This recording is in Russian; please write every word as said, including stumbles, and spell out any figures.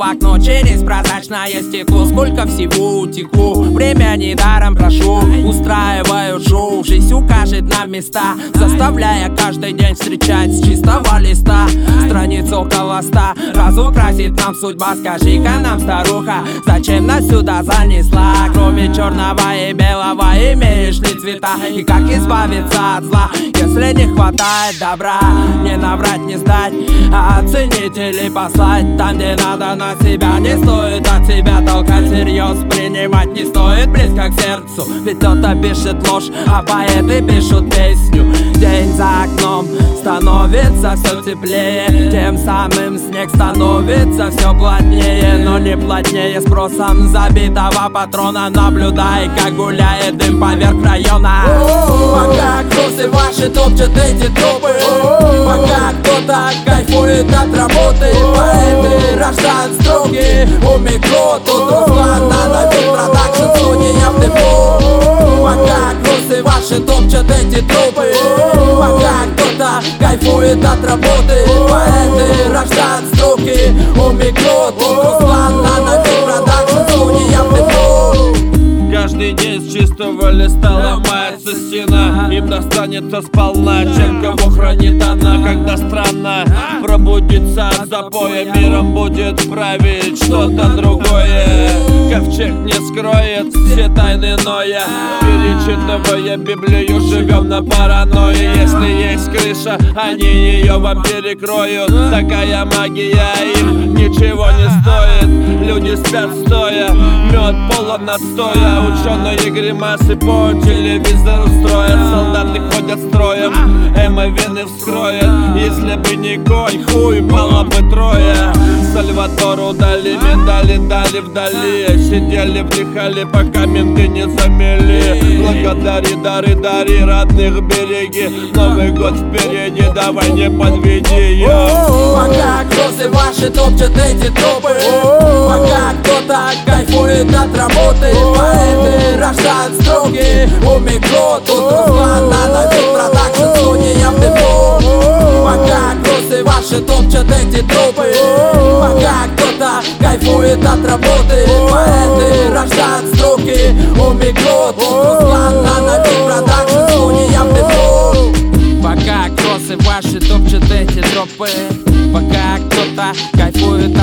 окно через прозрачное стекло. Сколько всего утекло, время недаром прошло. Устраивают шоу, жизнь укажет нам места, заставляя каждый день встречать с чистого листа. Страниц около ста, разукрасит нам судьба. Скажи-ка нам, старуха, зачем нас сюда занесла? Кроме черного и белого имеешь ли цвета? И как избавиться от зла, если не хватает добра? Не наврать, не сдать, а оценить или послать там, где надо, на себя. Не стоит от себя толкать всерьез, принимать не стоит близко к сердцу. Ведь кто-то пишет ложь, а поэты пишут песню. День за окном становится все теплее, тем самым снег становится все плотнее. Но не плотнее спросом забитого патрона. Наблюдай, как гуляет дым поверх района. Пока кроссы ваши топчат эти тропы, пока кто-то кайфует от работы, поэты рождают строки у микро. Тут Руслан, Нанобит Продакшн, студия в депо. Пока кроссы ваши топчат эти тропы, пока кто-то кайфует от работы, поэты рождают строки у микро. Тут Руслан, Нанобит Продакшн, студия в депо. Каждый день с чистого листа ломается стена, им достанется сполна, чем кого хранит она. Когда странно пробудится от запоя, миром будет править что-то другое. Ковчег не скроет все тайны Ноя, перечитывая Библию, живем на паранойе. Если есть крыша, они ее вам перекроют. Такая магия им ничего не стоит. Люди спят стоя, мед полон отстоя. Ученые гримасы по телевизору строят, солдаты ходят строем, эмо вены вскроет. Если бы не конь, хуй, было бы трое. Сальвадору дали медали, дали вдали, сидели, вдыхали, пока менты не замели. Благодари, дары, дари, родных береги, Новый год впереди, давай не подведи. Пока кроссы ваши топчат эти тропы, пока кто-то кайфует от работы, поэты рождают строки у микро. Тут Руслан, Нанобит Продакшн, студия в депо. Пока кроссы ваши топчат эти тропы, пока кто-то кайфует от работы, поэты рождают строки у микро. Тут Руслан, Нанобит Продакшн, студия в депо. Пока кроссы ваши топчат эти тропы, пока кто-то кайфует